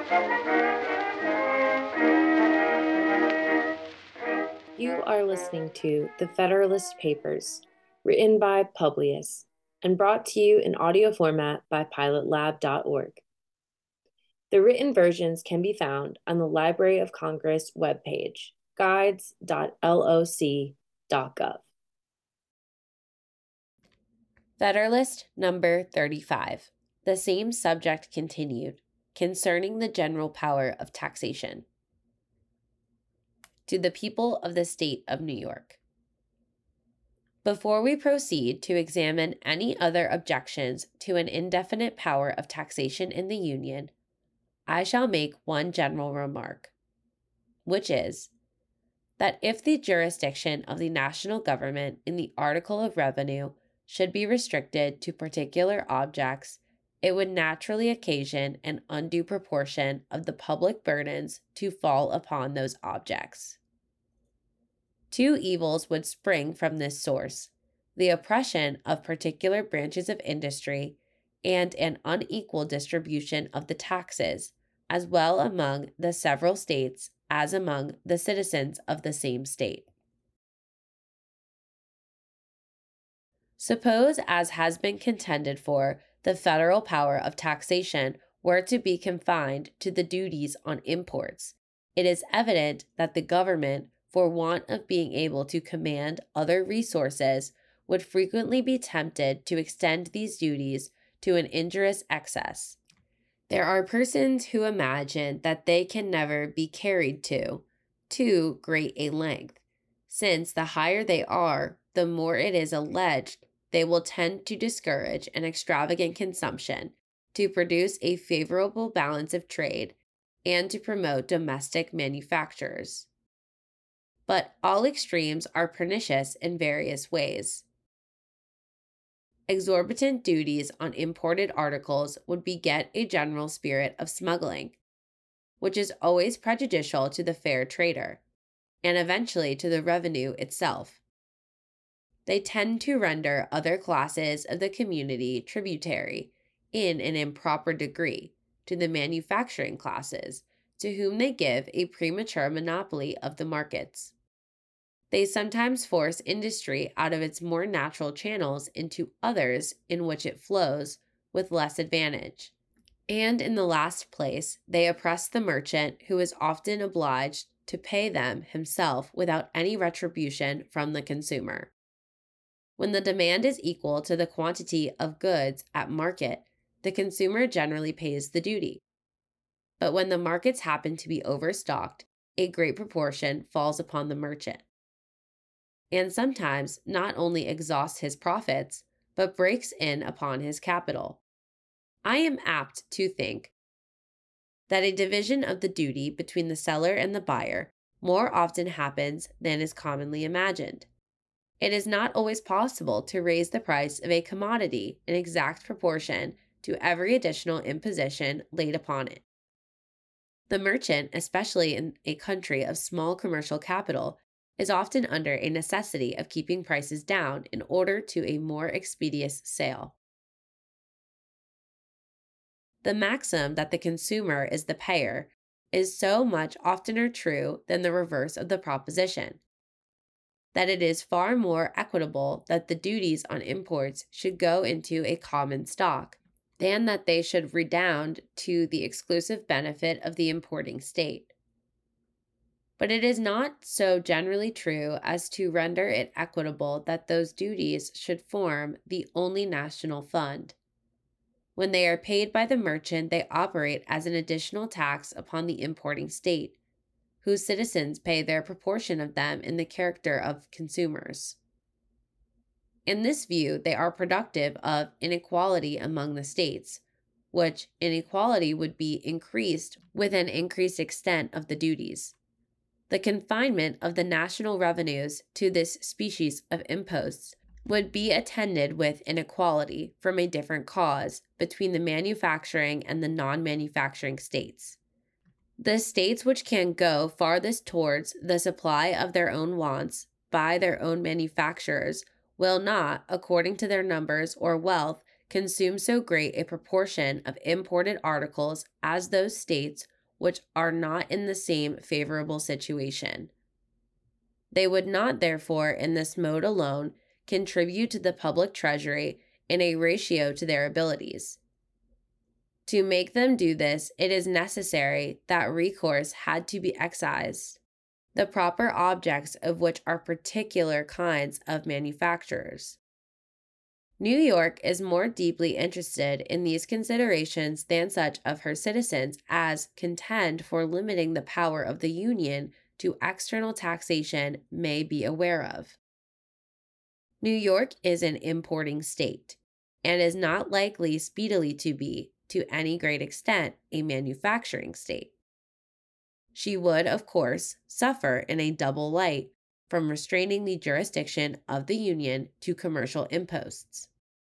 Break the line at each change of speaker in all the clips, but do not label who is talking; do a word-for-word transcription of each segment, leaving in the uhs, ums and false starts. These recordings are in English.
You are listening to The Federalist Papers, written by Publius, and brought to you in audio format by pilot lab dot org. The written versions can be found on the Library of Congress webpage, guides dot loc dot gov. Federalist number thirty-five. The same subject continued, concerning the general power of taxation. To the people of the state of New York. Before we proceed to examine any other objections to an indefinite power of taxation in the Union, I shall make one general remark, which is that if the jurisdiction of the national government in the article of revenue should be restricted to particular objects, it would naturally occasion an undue proportion of the public burdens to fall upon those objects. Two evils would spring from this source: the oppression of particular branches of industry and an unequal distribution of the taxes, as well among the several states as among the citizens of the same state. Suppose, as has been contended for, the federal power of taxation were to be confined to the duties on imports, it is evident that the government, for want of being able to command other resources, would frequently be tempted to extend these duties to an injurious excess. There are persons who imagine that they can never be carried to too great a length, since the higher they are, the more it is alleged they will tend to discourage an extravagant consumption, to produce a favorable balance of trade, and to promote domestic manufactures. But all extremes are pernicious in various ways. Exorbitant duties on imported articles would beget a general spirit of smuggling, which is always prejudicial to the fair trader, and eventually to the revenue itself. They tend to render other classes of the community tributary, in an improper degree, to the manufacturing classes, to whom they give a premature monopoly of the markets. They sometimes force industry out of its more natural channels into others in which it flows with less advantage. And in the last place, they oppress the merchant, who is often obliged to pay them himself without any retribution from the consumer. When the demand is equal to the quantity of goods at market, the consumer generally pays the duty. But when the markets happen to be overstocked, a great proportion falls upon the merchant, and sometimes not only exhausts his profits, but breaks in upon his capital. I am apt to think that a division of the duty between the seller and the buyer more often happens than is commonly imagined. It is not always possible to raise the price of a commodity in exact proportion to every additional imposition laid upon it. The merchant, especially in a country of small commercial capital, is often under a necessity of keeping prices down in order to a more expeditious sale. The maxim that the consumer is the payer is so much oftener true than the reverse of the proposition, that it is far more equitable that the duties on imports should go into a common stock, than that they should redound to the exclusive benefit of the importing state. But it is not so generally true as to render it equitable that those duties should form the only national fund. When they are paid by the merchant, they operate as an additional tax upon the importing state, whose citizens pay their proportion of them in the character of consumers. In this view, they are productive of inequality among the states, which inequality would be increased with an increased extent of the duties. The confinement of the national revenues to this species of imposts would be attended with inequality from a different cause between the manufacturing and the non-manufacturing states. The states which can go farthest towards the supply of their own wants by their own manufacturers will not, according to their numbers or wealth, consume so great a proportion of imported articles as those states which are not in the same favorable situation. They would not, therefore, in this mode alone, contribute to the public treasury in a ratio to their abilities. To make them do this, it is necessary that recourse had to be excised, the proper objects of which are particular kinds of manufacturers. New York is more deeply interested in these considerations than such of her citizens as contend for limiting the power of the Union to external taxation may be aware of. New York is an importing state, and is not likely speedily to be, to any great extent, a manufacturing state. She would, of course, suffer in a double light from restraining the jurisdiction of the Union to commercial imposts.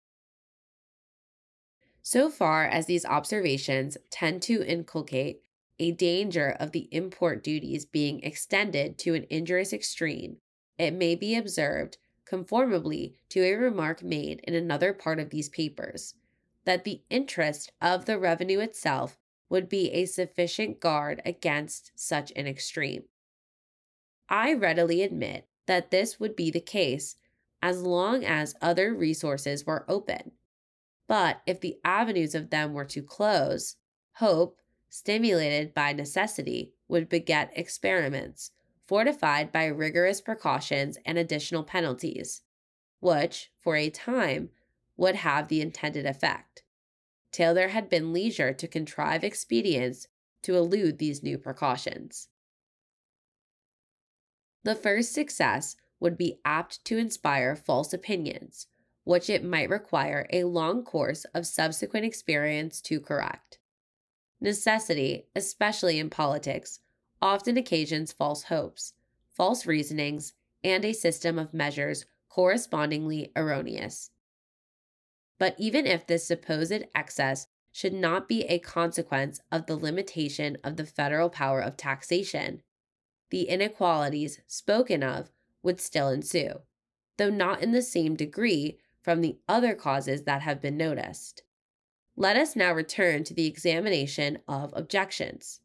So far as these observations tend to inculcate a danger of the import duties being extended to an injurious extreme, it may be observed, conformably to a remark made in another part of these papers, that the interest of the revenue itself would be a sufficient guard against such an extreme. I readily admit that this would be the case as long as other resources were open. But if the avenues of them were to close, hope, stimulated by necessity, would beget experiments, fortified by rigorous precautions and additional penalties, which, for a time, would have the intended effect, till there had been leisure to contrive expedients to elude these new precautions. The first success would be apt to inspire false opinions, which it might require a long course of subsequent experience to correct. Necessity, especially in politics, often occasions false hopes, false reasonings, and a system of measures correspondingly erroneous. But even if this supposed excess should not be a consequence of the limitation of the federal power of taxation, the inequalities spoken of would still ensue, though not in the same degree from the other causes that have been noticed. Let us now return to the examination of objections.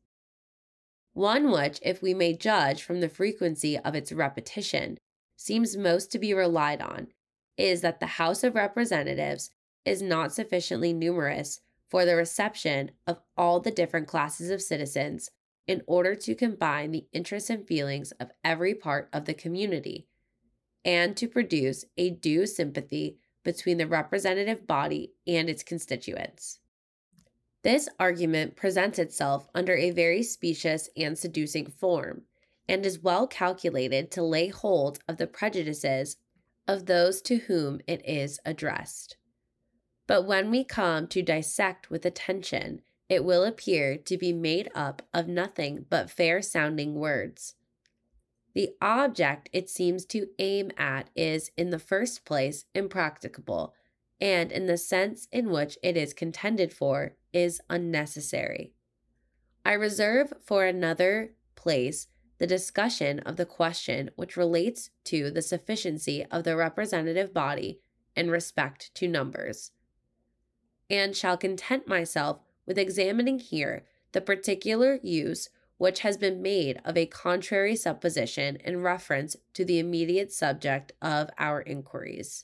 One which, if we may judge from the frequency of its repetition, seems most to be relied on, is that the House of Representatives is not sufficiently numerous for the reception of all the different classes of citizens in order to combine the interests and feelings of every part of the community, and to produce a due sympathy between the representative body and its constituents. This argument presents itself under a very specious and seducing form, and is well calculated to lay hold of the prejudices of those to whom it is addressed. But when we come to dissect with attention, it will appear to be made up of nothing but fair-sounding words. The object it seems to aim at is, in the first place, impracticable, and in the sense in which it is contended for, is unnecessary. I reserve for another place the discussion of the question which relates to the sufficiency of the representative body in respect to numbers, and shall content myself with examining here the particular use which has been made of a contrary supposition in reference to the immediate subject of our inquiries.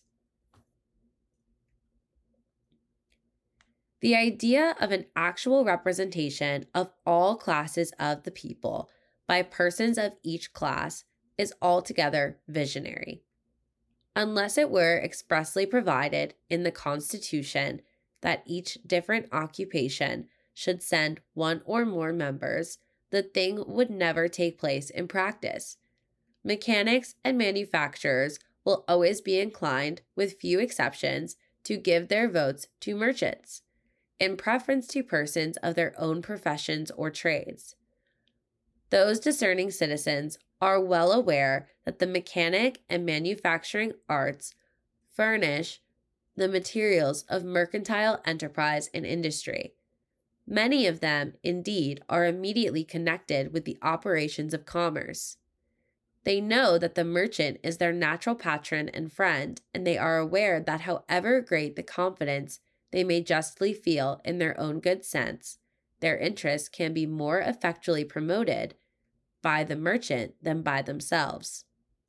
The idea of an actual representation of all classes of the people by persons of each class is altogether visionary. Unless it were expressly provided in the Constitution that each different occupation should send one or more members, the thing would never take place in practice. Mechanics and manufacturers will always be inclined, with few exceptions, to give their votes to merchants, in preference to persons of their own professions or trades. Those discerning citizens are well aware that the mechanic and manufacturing arts furnish the materials of mercantile enterprise and industry. Many of them, indeed, are immediately connected with the operations of commerce. They know that the merchant is their natural patron and friend, and they are aware that however great the confidence they may justly feel in their own good sense, their interests can be more effectually promoted by the merchant than by themselves.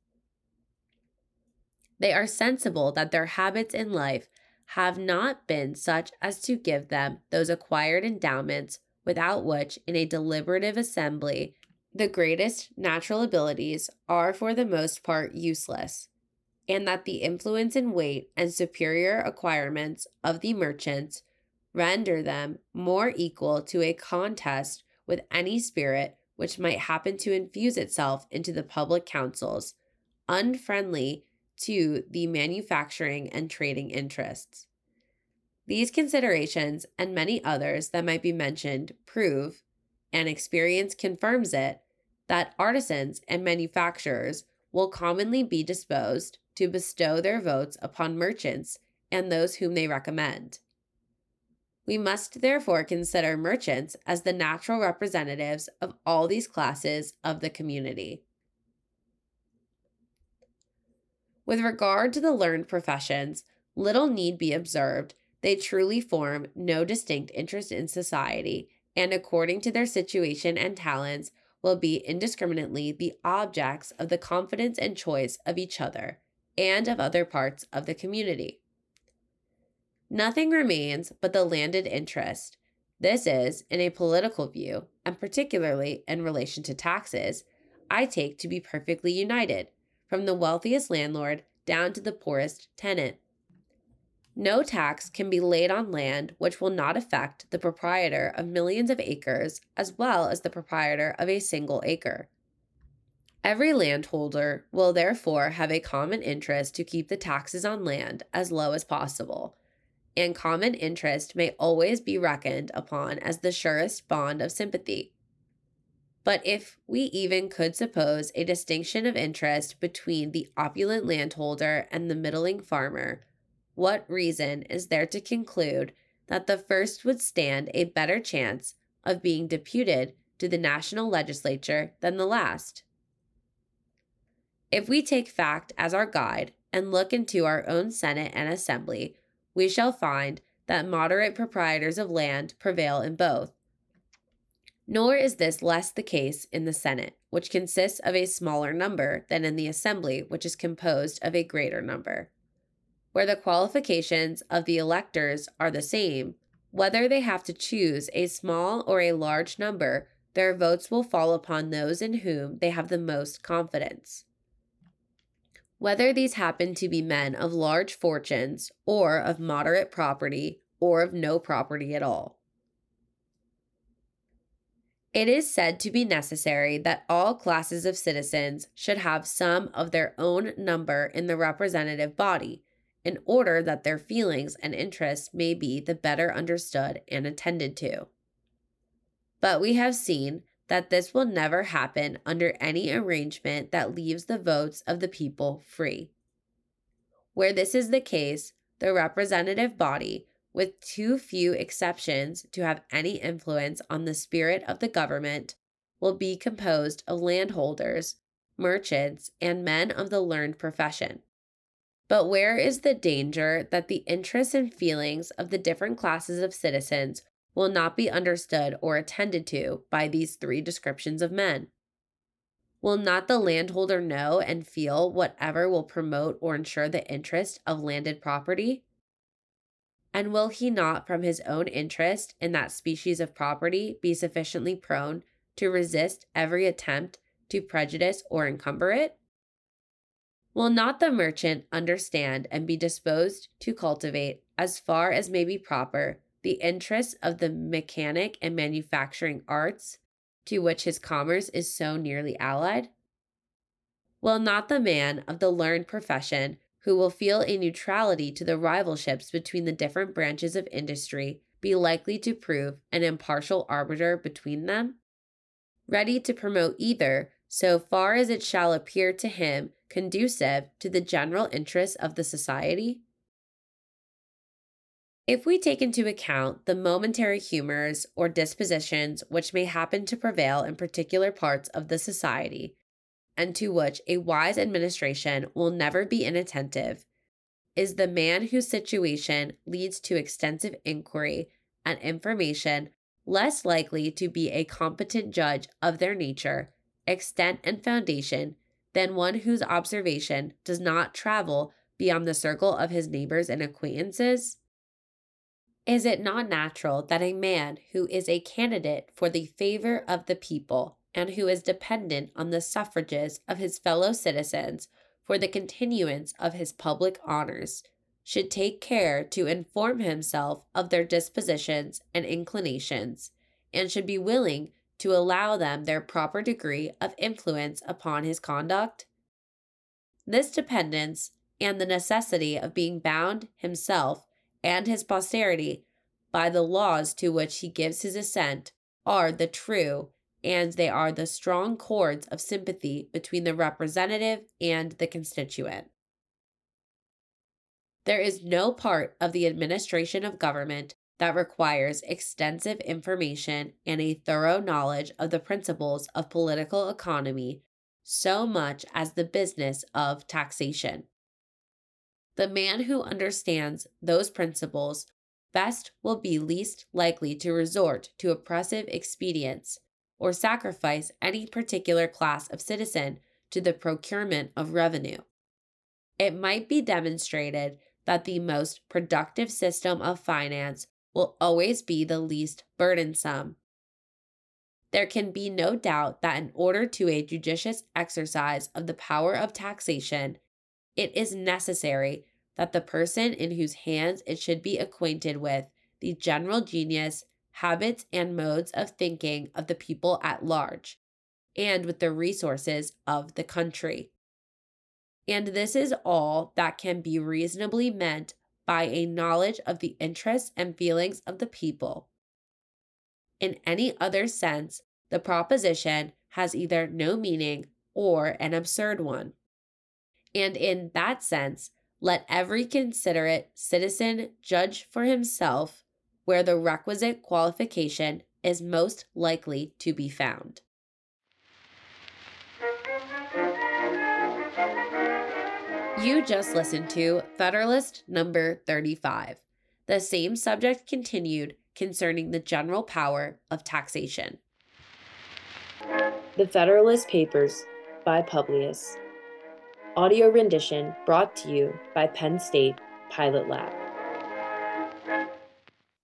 They are sensible that their habits in life have not been such as to give them those acquired endowments without which, in a deliberative assembly, the greatest natural abilities are for the most part useless, and that the influence and weight and superior acquirements of the merchants render them more equal to a contest with any spirit which might happen to infuse itself into the public councils, unfriendly to the manufacturing and trading interests. These considerations and many others that might be mentioned prove, and experience confirms it, that artisans and manufacturers will commonly be disposed to bestow their votes upon merchants and those whom they recommend. We must therefore consider merchants as the natural representatives of all these classes of the community. With regard to the learned professions, little need be observed. They truly form no distinct interest in society, and according to their situation and talents, will be indiscriminately the objects of the confidence and choice of each other, and of other parts of the community. Nothing remains but the landed interest. This is, in a political view, and particularly in relation to taxes, I take to be perfectly united, from the wealthiest landlord down to the poorest tenant. No tax can be laid on land which will not affect the proprietor of millions of acres as well as the proprietor of a single acre. Every landholder will therefore have a common interest to keep the taxes on land as low as possible, and common interest may always be reckoned upon as the surest bond of sympathy. But if we even could suppose a distinction of interest between the opulent landholder and the middling farmer, what reason is there to conclude that the first would stand a better chance of being deputed to the national legislature than the last? If we take fact as our guide and look into our own Senate and Assembly, we shall find that moderate proprietors of land prevail in both. Nor is this less the case in the Senate, which consists of a smaller number than in the Assembly, which is composed of a greater number. Where the qualifications of the electors are the same, whether they have to choose a small or a large number, their votes will fall upon those in whom they have the most confidence. Whether these happen to be men of large fortunes, or of moderate property, or of no property at all. It is said to be necessary that all classes of citizens should have some of their own number in the representative body, in order that their feelings and interests may be the better understood and attended to. But we have seen that this will never happen under any arrangement that leaves the votes of the people free. Where this is the case, the representative body, with too few exceptions to have any influence on the spirit of the government, will be composed of landholders, merchants, and men of the learned profession. But where is the danger that the interests and feelings of the different classes of citizens will not be understood or attended to by these three descriptions of men? Will not the landholder know and feel whatever will promote or ensure the interest of landed property? And will he not, from his own interest in that species of property, be sufficiently prone to resist every attempt to prejudice or encumber it? Will not the merchant understand and be disposed to cultivate, as far as may be proper, the interests of the mechanic and manufacturing arts, to which his commerce is so nearly allied? Will not the man of the learned profession, who will feel a neutrality to the rivalships between the different branches of industry, be likely to prove an impartial arbiter between them, ready to promote either so far as it shall appear to him conducive to the general interests of the society? If we take into account the momentary humors or dispositions which may happen to prevail in particular parts of the society, and to which a wise administration will never be inattentive, is the man whose situation leads to extensive inquiry and information less likely to be a competent judge of their nature, extent, and foundation than one whose observation does not travel beyond the circle of his neighbors and acquaintances? Is it not natural that a man who is a candidate for the favor of the people and who is dependent on the suffrages of his fellow citizens for the continuance of his public honors should take care to inform himself of their dispositions and inclinations, and should be willing to allow them their proper degree of influence upon his conduct? This dependence and the necessity of being bound himself and his posterity by the laws to which he gives his assent are the true, and they are the strong cords of sympathy between the representative and the constituent. There is no part of the administration of government that requires extensive information and a thorough knowledge of the principles of political economy so much as the business of taxation. The man who understands those principles best will be least likely to resort to oppressive expedients or sacrifice any particular class of citizen to the procurement of revenue. It might be demonstrated that the most productive system of finance will always be the least burdensome. There can be no doubt that in order to a judicious exercise of the power of taxation, it is necessary that the person in whose hands it should be acquainted with the general genius, habits, and modes of thinking of the people at large, and with the resources of the country. And this is all that can be reasonably meant by a knowledge of the interests and feelings of the people. In any other sense, the proposition has either no meaning or an absurd one. And in that sense, let every considerate citizen judge for himself where the requisite qualification is most likely to be found. You just listened to Federalist number thirty-five, the same subject continued concerning the general power of taxation.
The Federalist Papers by Publius. Audio rendition brought to you by Penn State Pilot Lab.